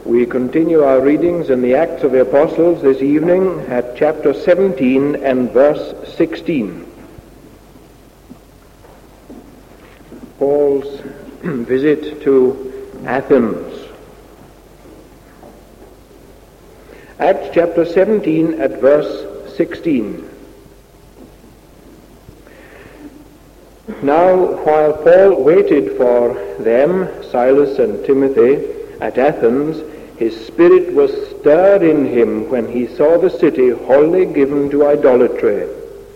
We continue our readings in the Acts of the Apostles this evening at chapter 17 and verse 16. Paul's visit to Athens. Acts chapter 17 at verse 16. Now, while Paul waited for them, Silas and Timothy, at Athens, his spirit was stirred in him when he saw the city wholly given to idolatry.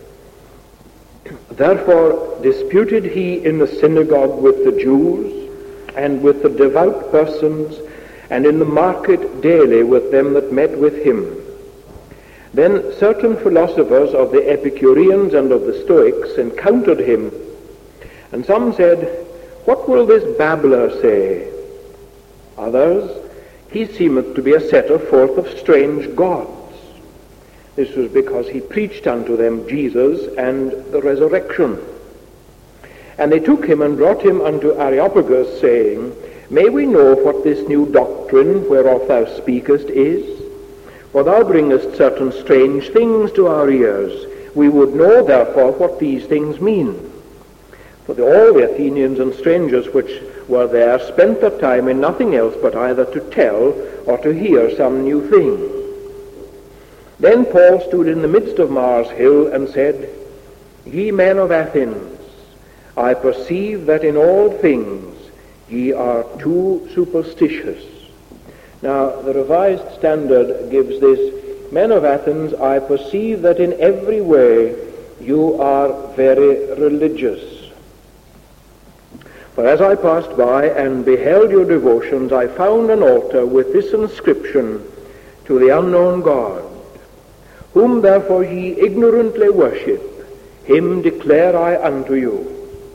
Therefore disputed he in the synagogue with the Jews and with the devout persons, and in the market daily with them that met with him. Then certain philosophers of the Epicureans and of the Stoics encountered him, and some said, "What will this babbler say?" Others, "He seemeth to be a setter forth of strange gods." This was because he preached unto them Jesus and the resurrection. And they took him and brought him unto Areopagus, saying, "May we know what this new doctrine whereof thou speakest is? For thou bringest certain strange things to our ears. We would know therefore what these things mean." For all the Athenians and strangers which were there spent their time in nothing else but either to tell or to hear some new thing. Then Paul stood in the midst of Mars Hill and said, "Ye men of Athens, I perceive that in all things ye are too superstitious." Now, the Revised Standard gives this, "Men of Athens, I perceive that in every way you are very religious. For as I passed by and beheld your devotions, I found an altar with this inscription, To the unknown God. Whom therefore ye ignorantly worship, him declare I unto you.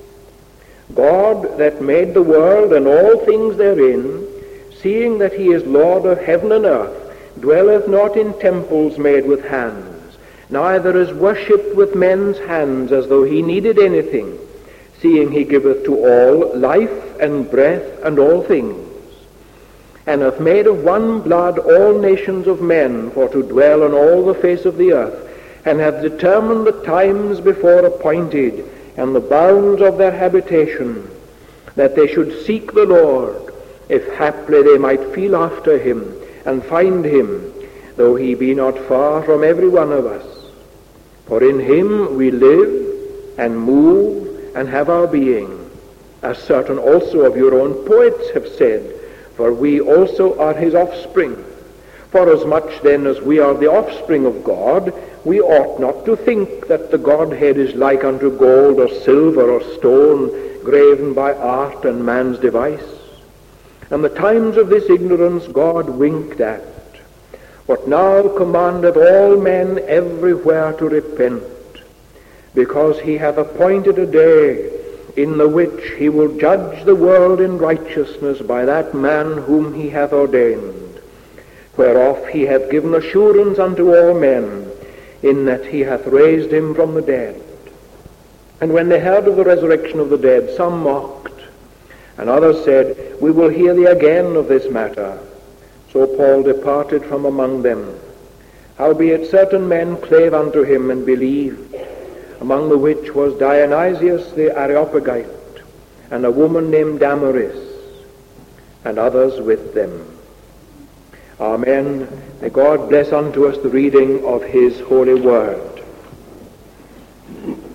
God that made the world and all things therein, seeing that he is Lord of heaven and earth, dwelleth not in temples made with hands, neither is worshipped with men's hands as though he needed anything, seeing he giveth to all life and breath and all things, and hath made of one blood all nations of men for to dwell on all the face of the earth, and hath determined the times before appointed, and the bounds of their habitation, that they should seek the Lord, if haply they might feel after him, and find him, though he be not far from every one of us. For in him we live, and move, and have our being, as certain also of your own poets have said, for we also are his offspring. Forasmuch then as we are the offspring of God, we ought not to think that the Godhead is like unto gold or silver or stone, graven by art and man's device. And the times of this ignorance God winked at, but now commandeth all men everywhere to repent, because he hath appointed a day in the which he will judge the world in righteousness by that man whom he hath ordained, whereof he hath given assurance unto all men, in that he hath raised him from the dead. And when they heard of the resurrection of the dead, some mocked, and others said, "We will hear thee again of this matter." So Paul departed from among them. Howbeit certain men clave unto him and believed, among the which was Dionysius the Areopagite, and a woman named Damaris, and others with them. Amen. May God bless unto us the reading of his holy word.